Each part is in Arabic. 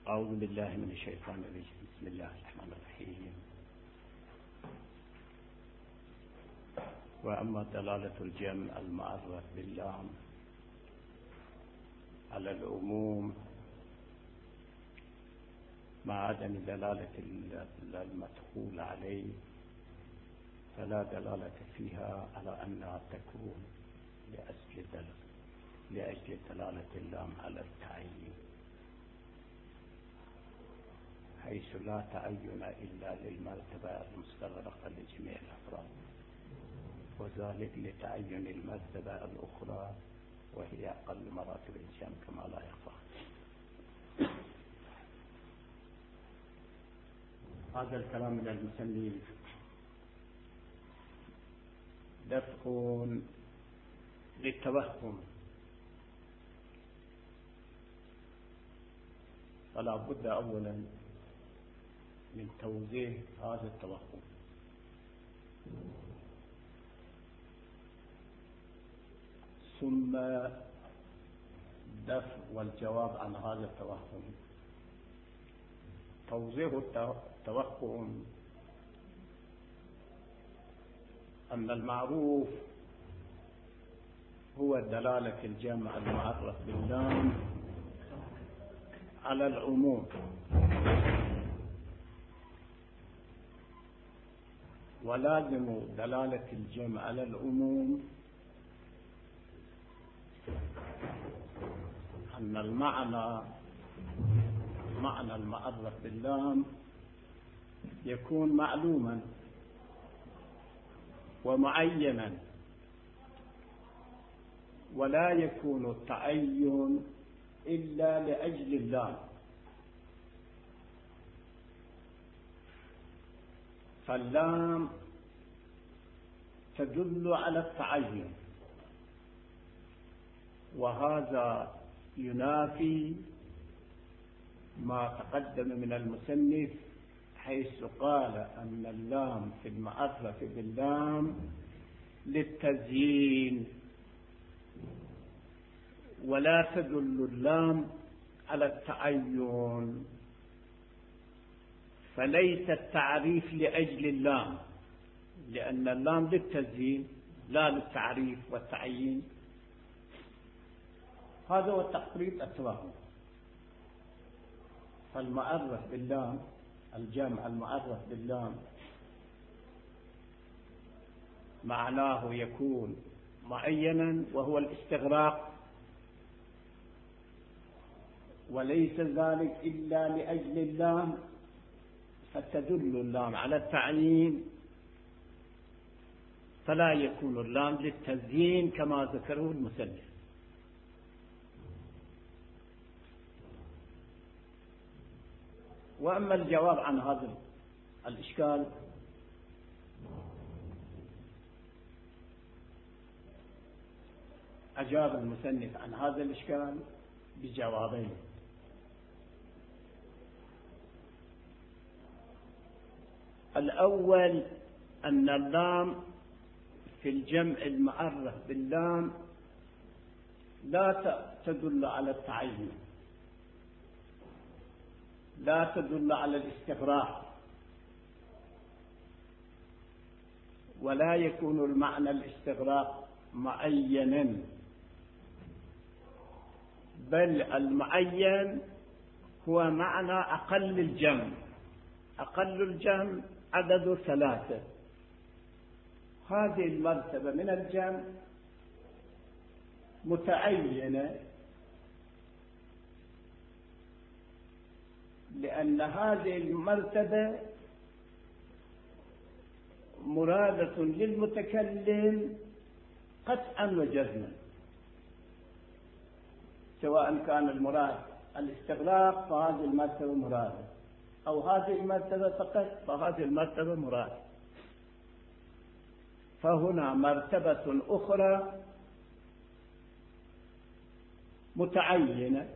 أعوذ بالله من الشيطان الرجيم. بسم الله الرحمن الرحيم. وأما دلالة الجمع المعرف باللام على العموم مع عدم دلالة المدخول عليه فلا دلالة فيها على أنها تكون لأجل دلالة اللام على التعيين، حيث لا تعين إلا للمرتبة المستغرقة لجميع الأفراد، وذلك لتعين المرتبة الأخرى وهي أقل مراتب الجمع كما لا يخفى. هذا الكلام من المسلمين دفع للتوهم، فلا بد أولا من توضيح هذا التوهم، ثم دفع والجواب عن هذا التوهم. توضيح التوهم أن المعروف هو دلالة الجمع المعرف باللام على العموم، ولازم دلالة الجمع على العموم أن معنى المعرف باللام يكون معلوما ومعينا، ولا يكون التعين إلا لأجل اللام. فاللام تدل على التعين، وهذا ينافي ما تقدم من المصنف حيث قال أن اللام في المعرف باللام للتزيين، ولا تدل اللام على التعين، فليس التعريف لأجل اللام، لأن اللام للتزيين لا للتعريف والتعيين. هذا هو التقريب التوهم. فالمعرف باللام، الجمع المعرف باللام، معناه يكون معينا وهو الاستغراق، وليس ذلك إلا لأجل اللام، فتدل اللام على التعيين، فلا يكون اللام للتزيين كما ذكره المصنف. وأما الجواب عن هذا الإشكال أجاب المصنف عن هذا الإشكال بجوابين. الأول أن اللام في الجمع المعرف باللام لا تدل على التعين، لا تدل على الاستغراق، ولا يكون المعنى الاستغراق معينا، بل المعين هو معنى أقل الجمع. أقل الجمع عدد 3. هذه المرتبة من الجمع متعينة، لأن هذه المرتبة مرادة للمتكلم قطعا وجزما، سواء كان المراد الاستغراق فهذه المرتبة مرادة، أو هذه المرتبة فقط فهذه المرتبة مرادة. فهنا مرتبة أخرى متعينة،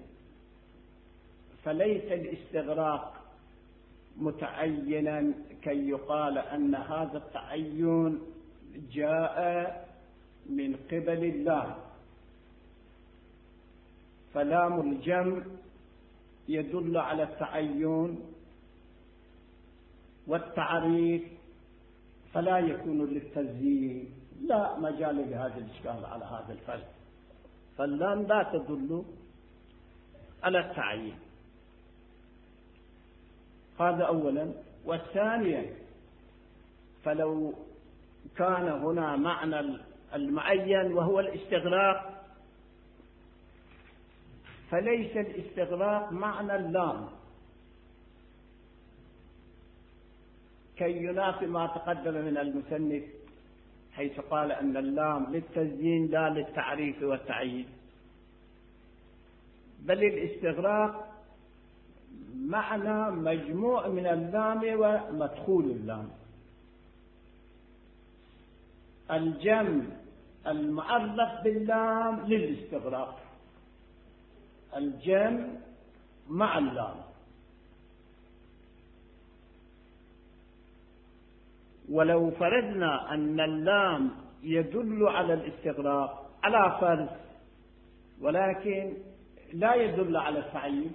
فليس الاستغراق متعينا كي يقال أن هذا التعين جاء من قبل الله. فلام الجمع يدل على التعين والتعريف فلا يكون للتزيين، لا مجال لهذا الإشكال على هذا الفرق، فاللام لا تدل على التعيين. هذا أولا. والثانيا فلو كان هنا معنى المعين وهو الاستغراق، فليس الاستغراق معنى اللام كي ينافي ما تقدم من المصنف حيث قال أن اللام للتزيين لا للتعريف والتعيين، بل الاستغراق معنى مجموع من اللام ومدخول اللام. الجمع المعرف باللام للاستغراق، الجمع مع اللام. ولو فرضنا أن اللام يدل على الاستغراق على فرض ولكن لا يدل على التعيين،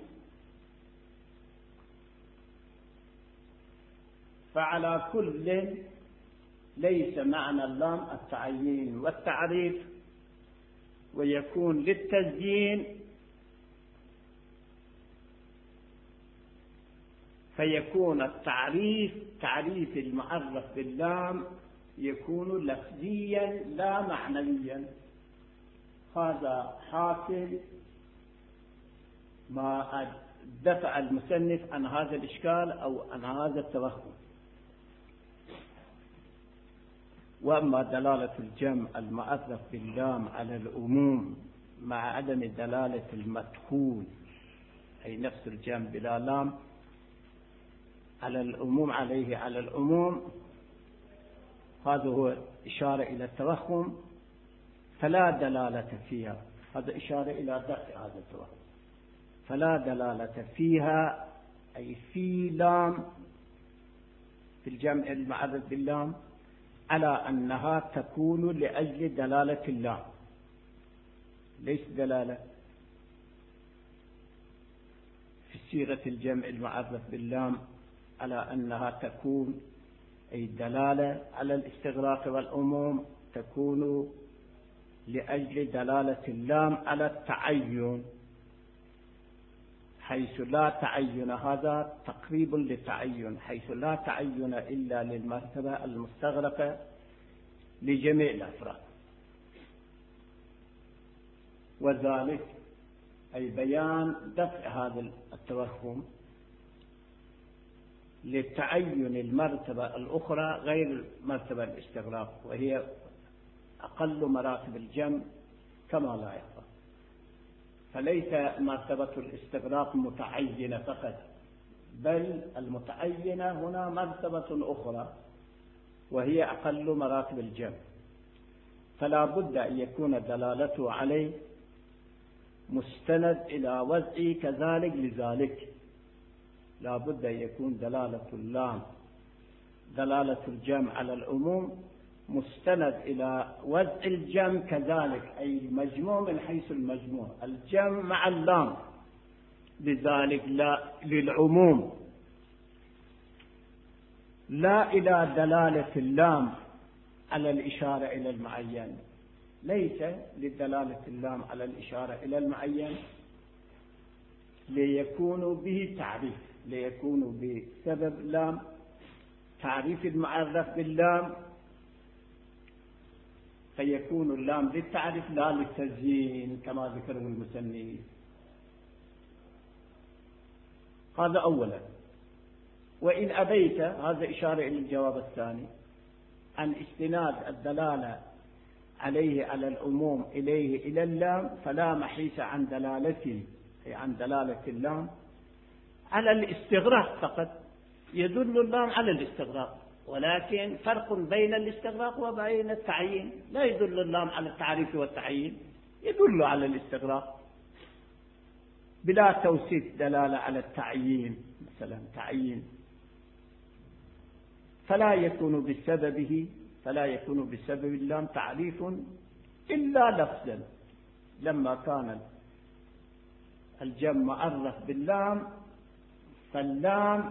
فعلى كل ليس معنى اللام التعيين والتعريف، ويكون للتزيين، فيكون التعريف تعريف المعرف باللام يكون لفظيا لا معنويا. هذا حاصل ما دفع المصنف عن هذا الإشكال أو عن هذا التوهم. وأما دلالة الجمع المعرف باللام على العموم مع عدم دلالة المدخول أي نفس الجمع بلا لام على العموم عليه على العموم، هذا هو إشارة إلى التوهم فلا دلالة فيها. هذا إشارة إلى دفع هذا التوهم. فلا دلالة فيها أي في لام في الجمع المعرف باللام على أنها تكون لأجل دلالة اللام، ليس دلالة في صيغة الجمع المعرف باللام على أنها تكون أي دلالة على الاستغراق والعموم تكون لأجل دلالة اللام على التعين، حيث لا تعين. هذا تقريب للتعين، حيث لا تعين إلا للمرتبة المستغرقة لجميع الأفراد. وذلك أي بيان دفع هذا التوهم لتعين المرتبة الأخرى غير مرتبة الاستغراق، وهي أقل مراتب الجمع كما لا يخفى. فليس مرتبة الاستغراق متعينة فقط، بل المتعينة هنا مرتبة أخرى وهي أقل مراتب الجمع، فلا بد أن يكون دلالته عليه مستند إلى وضعه كذلك. لذلك لا بد أن يكون دلالة اللام دلالة الجمع على العموم مستند إلى وضع الجمع كذلك، أي المجموع من حيث المجموع الجمع مع اللام، لذلك لا للعموم لا إلى دلالة اللام على الإشارة إلى المعين، ليس لدلالة اللام على الإشارة إلى المعين ليكون به تعريف، ليكون بسبب لام تعريف المعرف باللام، فيكون اللام للتعريف لا للتزيين كما ذكره المصنف. هذا أولا. وإن أبيت، هذا إشارة إلى الجواب الثاني، عن استناد الدلالة عليه على العموم إليه إلى اللام، فلا محيص عن دلالته أي عن دلالة اللام على الاستغراق فقط. يدل اللام على الاستغراق، ولكن فرق بين الاستغراق وبين التعيين. لا يدل اللام على التعريف والتعيين، يدل على الاستغراق بلا توصيف دلالة على التعيين، مثلا تعيين، فلا يكون بسبب اللام تعريف إلا لفظا، لما كان الجمع معرف باللام، فاللام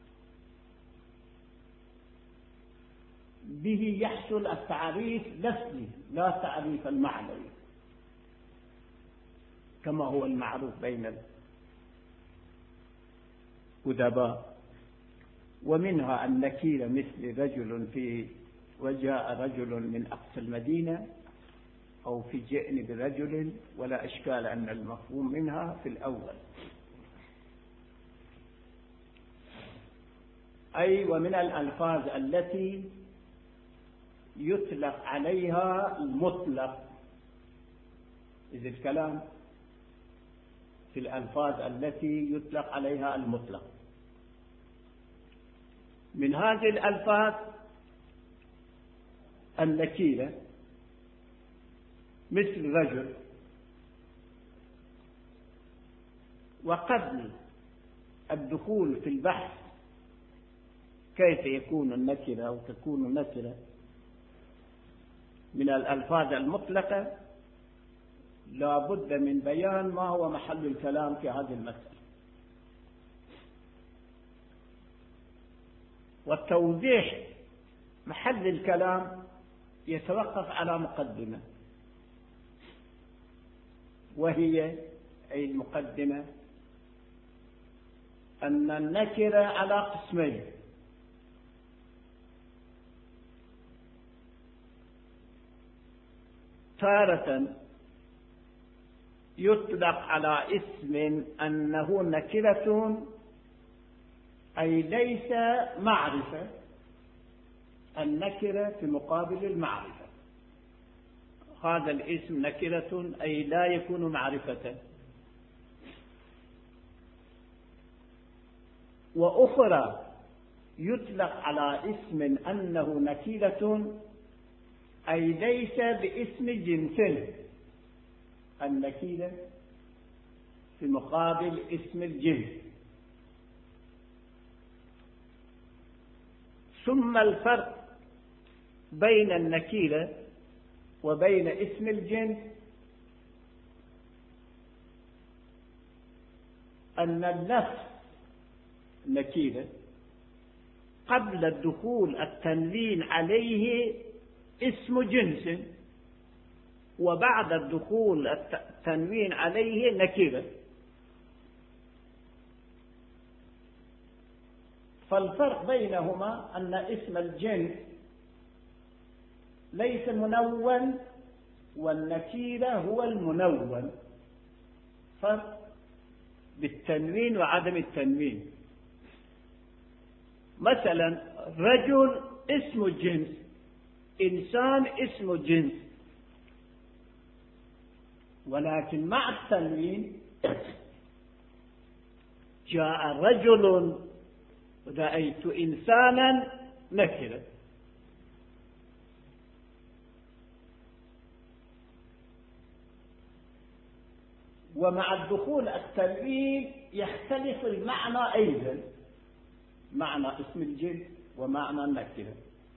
به يحصل التعريف لفظي لا تعريف المعنوي كما هو المعروف بين الأدباء. ومنها النكيرة مثل رجل وجاء رجل من أقصى المدينة، أو في جئن برجل، ولا إشكال أن المفهوم منها في الأول. أي ومن الألفاظ التي يطلق عليها المطلق، إذ الكلام في الألفاظ التي يطلق عليها المطلق. من هذه الألفاظ النكيرة مثل رجل. وقبل الدخول في البحث كيف يكون النكرة أو تكون النكرة من الألفاظ المطلقة، لا بد من بيان ما هو محل الكلام في هذه المسألة، والتوضيح محل الكلام يتوقف على مقدمة، وهي أي المقدمة أن النكرة على قسمين: تارة يطلق على اسم أنه نكرة أي ليس معرفة، النكرة في مقابل المعرفة، هذا الاسم نكرة أي لا يكون معرفة. وأخرى يطلق على اسم أنه نكرة أي ليس باسم جنس، النكرة في مقابل اسم الجنس. ثم الفرق بين النكرة وبين اسم الجنس أن اللفظ نكرة قبل الدخول التنوين عليه اسم جنس، وبعد الدخول التنوين عليه نكرة. فالفرق بينهما أن اسم الجنس ليس منون، والنكيرة هو المنون، فرق بالتنوين وعدم التنوين. مثلا رجل اسم جنس، إنسان اسم جنس، ولكن مع التنوين جاء رجل رأيت إنسانا نكرة. ومع الدخول التنوين يختلف المعنى أيضا، معنى اسم الجنس ومعنى النكرة.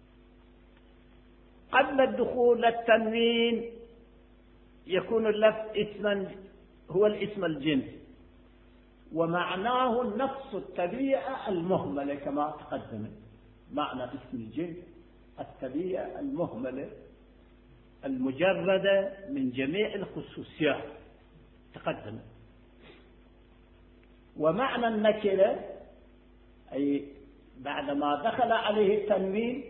قبل الدخول التنوين يكون اللفظ اسما هو الاسم الجنس، ومعناه نفس الطبيعة المهملة كما تقدم. معنى اسم الجنس الطبيعة المهملة المجردة من جميع الخصوصيات تقدم. ومعنى النكرة أي بعدما دخل عليه التنوين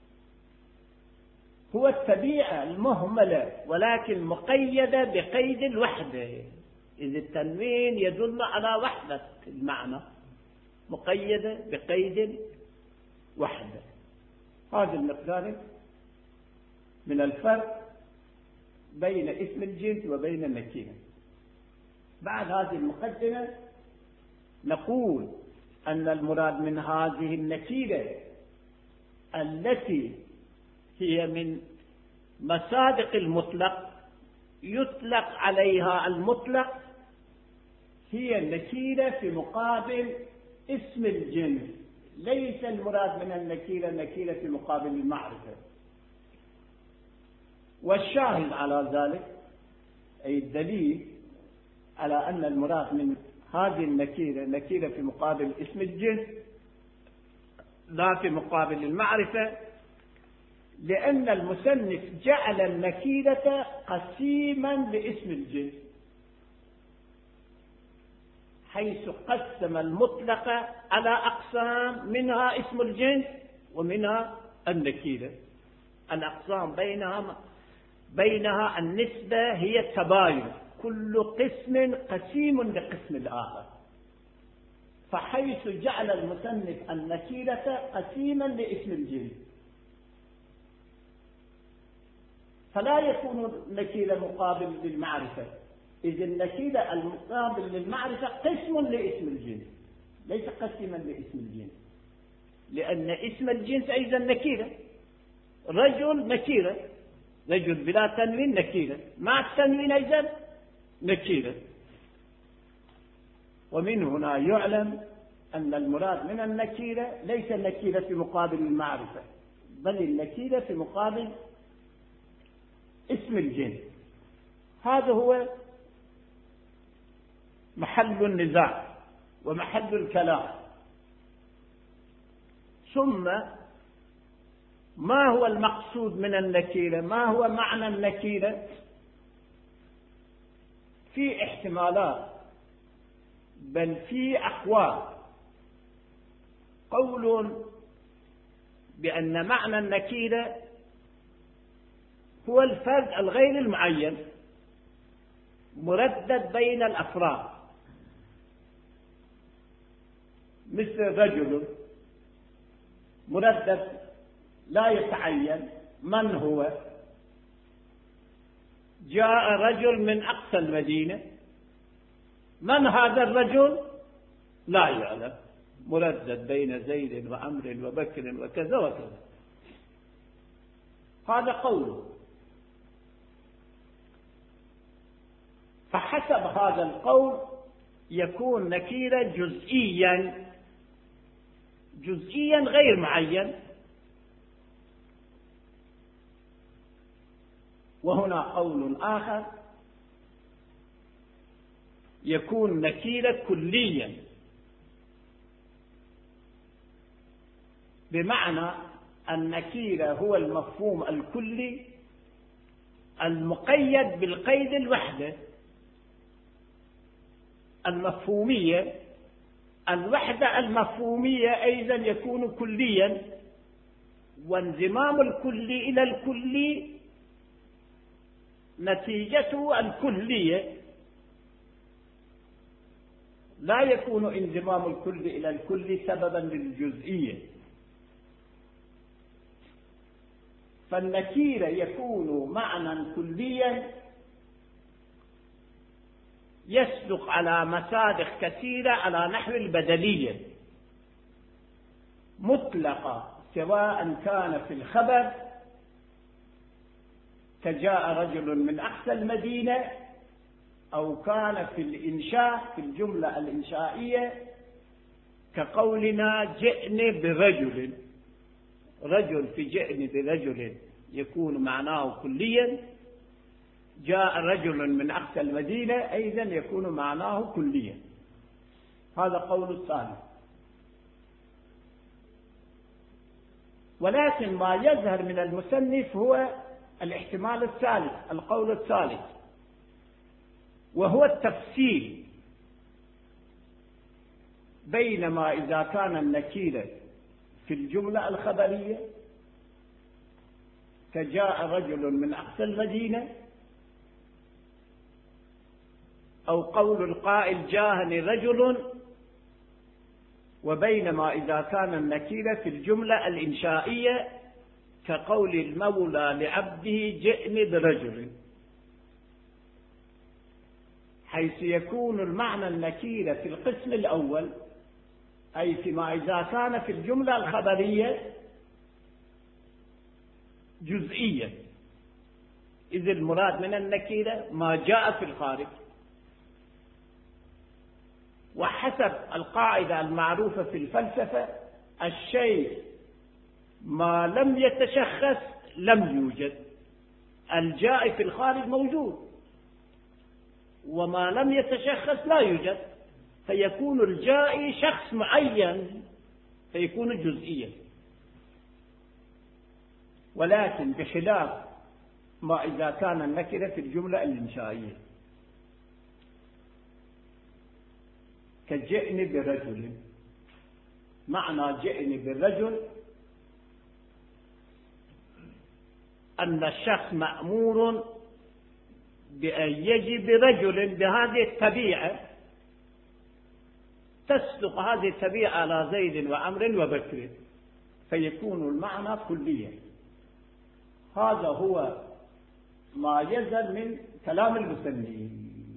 هو الطبيعة المهملة ولكن مقيدة بقيد الوحدة، إذ التنوين يدل على وحدة المعنى، مقيدة بقيد وحدة. هذا المقدار من الفرق بين اسم الجنس وبين النكرة. بعد هذه المقدمة نقول أن المراد من هذه النكرة التي هي من مصادق المطلق يطلق عليها المطلق هي النكرة في مقابل اسم الجنس، ليس المراد من النكرة في مقابل المعرفة. والشاهد على ذلك أي الدليل على أن المراد من هذه النكيرة نكيرة في مقابل اسم الجنس لا في مقابل المعرفة، لأن المصنف جعل النكيرة قسيما لاسم الجنس، حيث قسم المطلق على أقسام، منها اسم الجنس ومنها النكيرة. الأقسام بينها النسبة هي التباين، كل قسم قسيم لقسم الآخر، فحيث جعل المصنف النكيرة قسيما لاسم الجنس فلا يكون النكيرة مقابل للمعرفة، إذ النكيرة المقابل للمعرفة قسم لاسم الجنس ليس قسما لاسم الجنس، لأن اسم الجنس أيضا نكيرة. رجل نكيرة، رجل بلا تنوين نكيرة، مع التنوين أيضا نكيرة. ومن هنا يعلم أن المراد من النكيرة ليس النكيرة في مقابل المعرفة، بل النكيرة في مقابل اسم الجنس. هذا هو محل النزاع ومحل الكلام. ثم ما هو المقصود من النكيرة؟ ما هو معنى النكيرة؟ في احتمالات، بل في أقوال. قول بأن معنى النكيرة هو الفرد الغير المعين مردد بين الأفراد، مثل رجل مردد لا يتعين من هو. جاء رجل من أقصى المدينة، من هذا الرجل؟ لا يعلم، مردد بين زيد وعمر وبكر وكذا وكذا. هذا قوله. فحسب هذا القول يكون نكيرا جزئيا غير معين. وهنا قول آخر يكون نكيرا كليا، بمعنى النكيرة هو المفهوم الكلي المقيد بالقيد الوحدة المفهومية. الوحدة المفهومية أيضا يكون كليا، وانضمام الكلي إلى الكلي نتيجته الكلية، لا يكون انضمام الكل إلى الكل سببا للجزئية. فالنكيرة يكون معنى كليا يصدق على مصادق كثيرة على نحو البدلية مطلقة، سواء كان في الخبر كجاء رجل من أقصى المدينة، أو كان في الإنشاء في الجملة الإنشائية كقولنا جئني برجل. رجل في جئني برجل يكون معناه كليا، جاء رجل من أقصى المدينة أيضا يكون معناه كليا. هذا قول الثاني. ولكن ما يظهر من المصنف هو الاحتمال الثالث، القول الثالث، وهو التفصيل بينما إذا كان النكيرة في الجملة الخبرية كجاء رجل من أقصى المدينة، أو قول القائل جاءني رجل، وبينما إذا كان النكيرة في الجملة الإنشائية كقول المولى لعبده جئني برجل، حيث يكون المعنى النكيرة في القسم الأول، أي فيما إذا كان في الجملة الخبرية جزئيا، إذ المراد من النكيرة ما جاء في الخارج. وحسب القاعدة المعروفة في الفلسفة الشيء ما لم يتشخص لم يوجد، الجاء في الخارج موجود. وما لم يتشخص لا يوجد، فيكون الجائي شخص معين فيكون جزئيا. ولكن بخلاف ما إذا كان النكرة في الجملة الإنشائية كجئني برجل، معنى جئني بالرجل أن الشخص مأمور بأن يجي برجل بهذه الطبيعة، تسلق هذه الطبيعة على زيد وعمر وبكر، فيكون المعنى كليا. هذا هو ما يزل من كلام المصنف.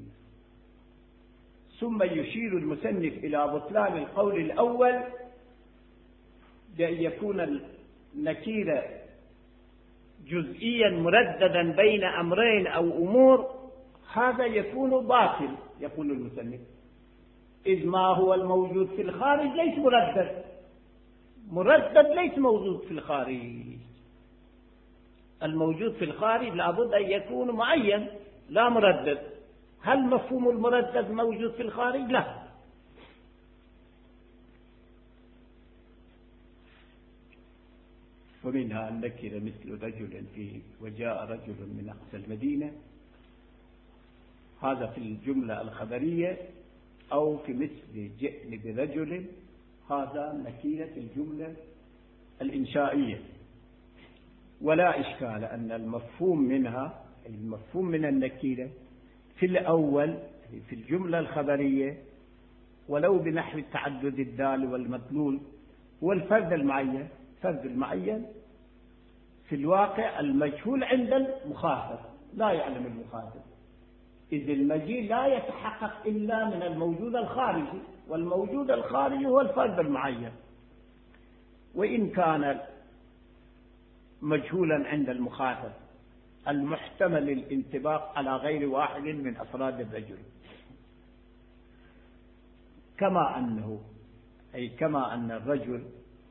ثم يشير المصنف إلى بطلان القول الأول بأن يكون النكير جزئيا مرددا بين أمرين أو أمور، هذا يكون باطل يقول المصنف، إذ ما هو الموجود في الخارج ليس مردد ليس موجود في الخارج. الموجود في الخارج لابد أن يكون معين لا مردد. هل مفهوم المردد موجود في الخارج؟ لا. ومنها النكرة مثل رجل في وجاء رجل من أقصى المدينة، هذا في الجملة الخبرية، أو في مثل جئن برجل، هذا نكرة في الجملة الإنشائية. ولا إشكال أن المفهوم منها، المفهوم من النكرة في الأول في الجملة الخبرية ولو بنحو التعدد الدال والمدلول هو الفرد المعين. فرد المعين في الواقع المجهول عند المخاطب، لا يعلم المخاطب، إذ المجيء لا يتحقق إلا من الموجود الخارجي، والموجود الخارجي هو الفرد المعين. وإن كان مجهولا عند المخاطب المحتمل الانطباق على غير واحد من أفراد الرجل، كما أن الرجل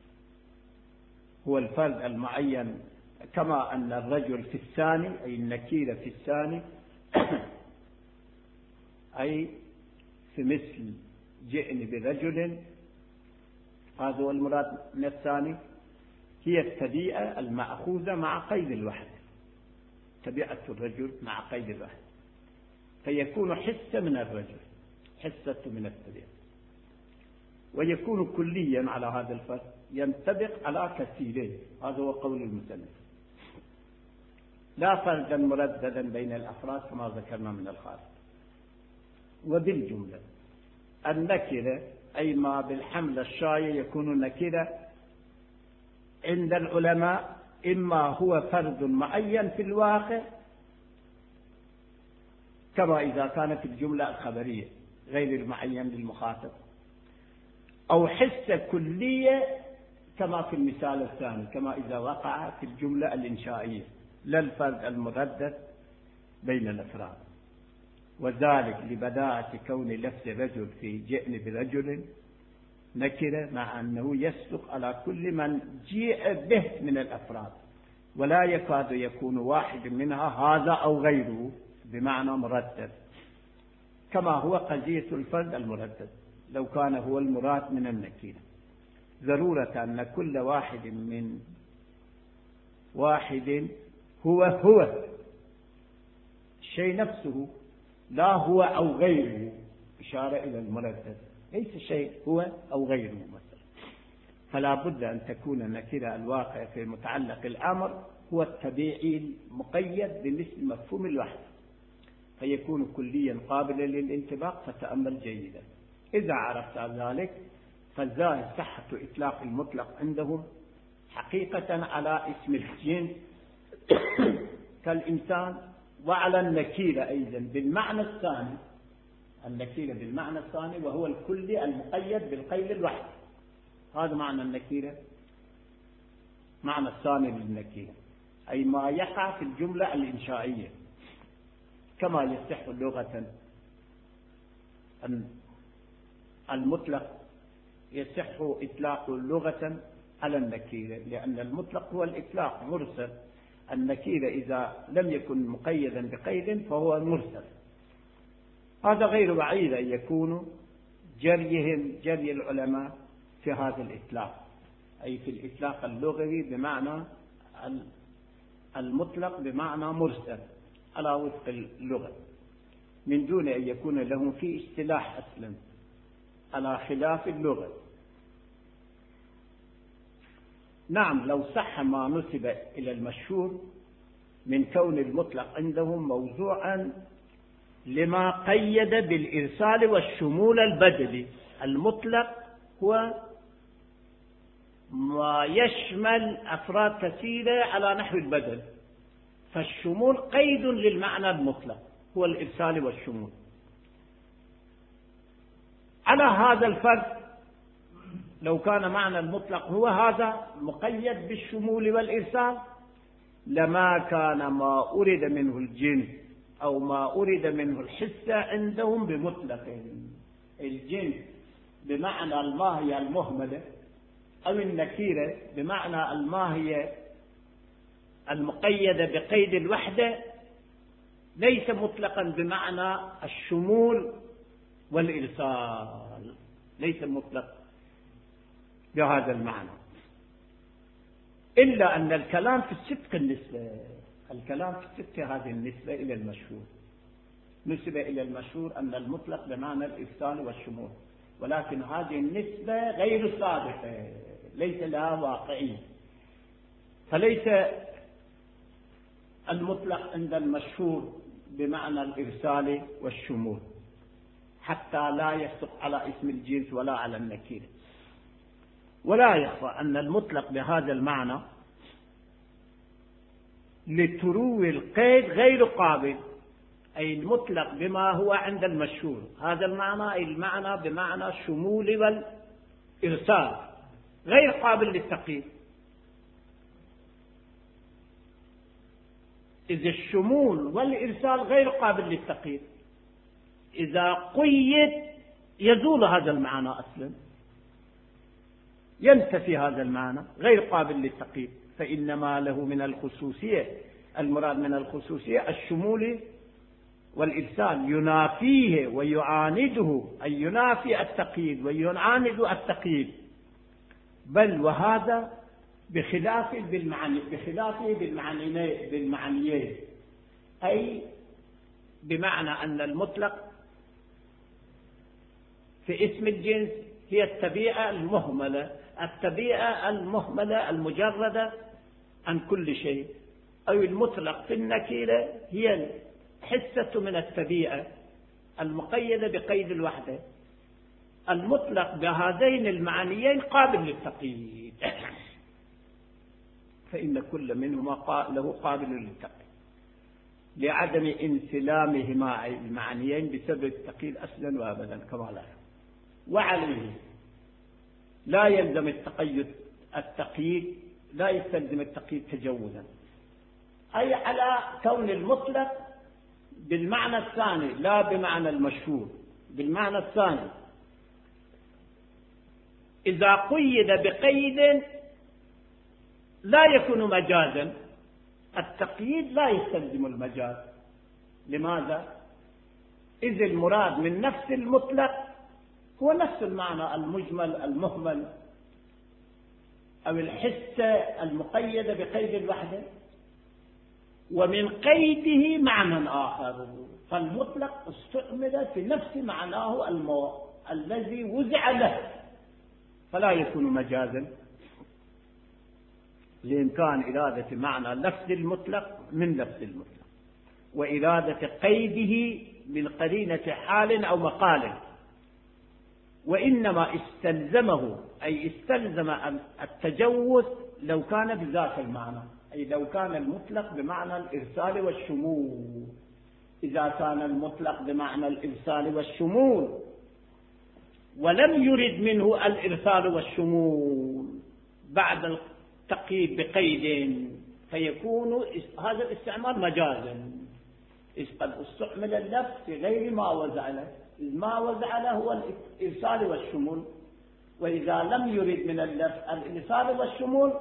هو الفرد المعين، كما أن الرجل في الثاني أي النكيرة في الثاني أي في مثل جئن برجل، هذا هو المراد من الثاني، هي التبيئة المأخوذة مع قيد الوحد، تبيئة الرجل مع قيد الوحد، فيكون حصة من الرجل، حصة من التبيئة، ويكون كليا على هذا الفرد، ينطبق على كثيرين. هذا هو قول المصنف، لا فردا مرددا بين الأفراد كما ذكرنا من الخارج. وبالجملة النكرة أي ما بالحمل الشايع يكون نكرة عند العلماء، إما هو فرد معين في الواقع كما إذا كانت الجملة الخبرية غير المعين للمخاطب، أو حصة كلية كما في المثال الثاني، كما إذا وقع في الجملة الإنشائية لا الفرد المردد بين الأفراد. وذلك لبداعة كون لفظ رجل في جئن برجل نكرة، مع أنه يصدق على كل من جيء به من الأفراد، ولا يكاد يكون واحد منها هذا أو غيره بمعنى مردد، كما هو قضية الفرد المردد لو كان هو المراد من النكرة، ضرورة أن كل واحد من واحد هو الشيء نفسه، لا هو أو غيره، إشارة إلى المردد، ليس شيء هو أو غيره مثلا. فلا بد أن تكون النكرة الواقع في متعلق الأمر هو الطبيعي المقيد بمثل مفهوم الوحدة، فيكون كليا قابلا للانطباق. فتأمل جيدا، إذا عرفت ذلك فالظاهر صحة إطلاق المطلق عندهم حقيقة على اسم الجنس كالإنسان، وعلى النكيرة أيضا بالمعنى الثاني، النكيرة بالمعنى الثاني وهو الكلي المقيد بالقيد الوحدي. هذا معنى النكيرة، معنى الثاني للنكيرة أي ما يقع في الجملة الإنشائية، كما يصح لغة المطلق يصح إطلاق لغة على النكيرة، لأن المطلق هو الإطلاق مرسل، النكيرة إذا لم يكن مقيدا بقيد فهو مرسل. هذا غير بعيد أن يكون جري العلماء في هذا الإطلاق، أي في الإطلاق اللغوي بمعنى المطلق بمعنى مرسل على وفق اللغة، من دون أن يكون لهم في اصطلاح أصلا على خلاف اللغة. نعم، لو صح ما نسب إلى المشهور من كون المطلق عندهم موضوعا لما قيد بالإرسال والشمول البدلي. المطلق هو ما يشمل أفراد كثيرة على نحو البدل، فالشمول قيد للمعنى المطلق هو الإرسال والشمول. على هذا الفرض لو كان معنى المطلق هو هذا مقيد بالشمول والإرسال لما كان ما أريد منه الجنس أو ما أريد منه الحسة عندهم بمطلق. الجنس بمعنى الماهية المهملة أو النكيرة بمعنى الماهية المقيدة بقيد الوحدة ليس مطلقا بمعنى الشمول والإرسال، ليس مطلق بهذا المعنى، إلا أن الكلام في الصدق النسبة، الكلام في الصدق هذه النسبة إلى المشهور، نسبة إلى المشهور أن المطلق بمعنى الإرسال والشمول، ولكن هذه النسبة غير صادقة، ليس لها واقعية، فليس المطلق عند المشهور بمعنى الإرسال والشمول حتى لا يصدق على اسم الجنس ولا على النكير. ولا يخفى أن المطلق بهذا المعنى لتروي القيد غير قابل، أي المطلق بما هو عند المشهور هذا المعنى، أي المعنى بمعنى الشمول والإرسال غير قابل للتقييد. إذا الشمول والإرسال غير قابل للتقييد، إذا قيد يزول هذا المعنى أصلا، ينتفي هذا المعنى غير قابل للتقييد، فإنما له من الخصوصية، المراد من الخصوصية الشمول والإرسال ينافيه ويعانده، أي ينافي التقييد ويعاند التقييد، بل وهذا بخلافه بالمعنيين، أي بمعنى أن المطلق في اسم الجنس هي الطبيعة المهملة المجردة عن كل شيء، أو المطلق في النكيرة هي الحسة من الطبيعة المقيدة بقيد الوحدة. المطلق بهذين المعنيين قابل للتقييد، فإن كل منهما له قابل للتقييد لعدم انسلامهما المعنيين بسبب التقييد أصلا وأبدا كما لا. وعليه لا يلزم التقييد لا يستلزم التقييد تجوزا، أي على كون المطلق بالمعنى الثاني لا بمعنى المشهور، بالمعنى الثاني إذا قيد بقيد لا يكون مجازا، التقييد لا يستلزم المجاز. لماذا؟ إذ المراد من نفس المطلق هو نفس المعنى المجمل المهمل أو الحسة المقيدة بقيد الوحدة، ومن قيده معنى آخر، فالمطلق استعمل في نفس معناه الذي وزع له، فلا يكون مجازا لإمكان إرادة معنى لفظ المطلق من لفظ المطلق، وإرادة قيده من قرينة حال أو مقال، وإنما استلزمه أي استلزم التجوز لو كان بذات المعنى، أي لو كان المطلق بمعنى الإرسال والشمول. إذا كان المطلق بمعنى الإرسال والشمول ولم يرد منه الإرسال والشمول بعد التقييد بقيد فيكون هذا الاستعمال مجازا، إذ قد استعمل اللفظ في غير ما وزع له، إذ ما وزع له هو الإرسال والشمول، وإذا لم يرد من اللفظ الإرسال والشمول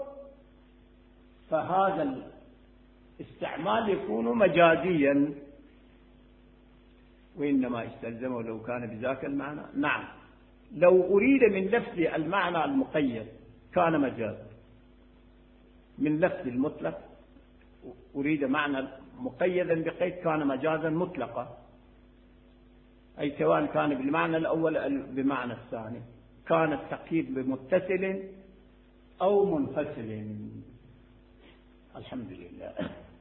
فهذا الاستعمال يكون مجازيا. وإنما استلزمه لو كان بذاك المعنى. نعم، لو أريد من لفظ المعنى المقيد كان مجازا، من لفظ المطلق أريد معنى مقيدا بقيد كان مجازا مطلقا، أي سواء كان بالمعنى الأول أو بمعنى الثاني، كان التقييد بمتصل أو منفصل. الحمد لله.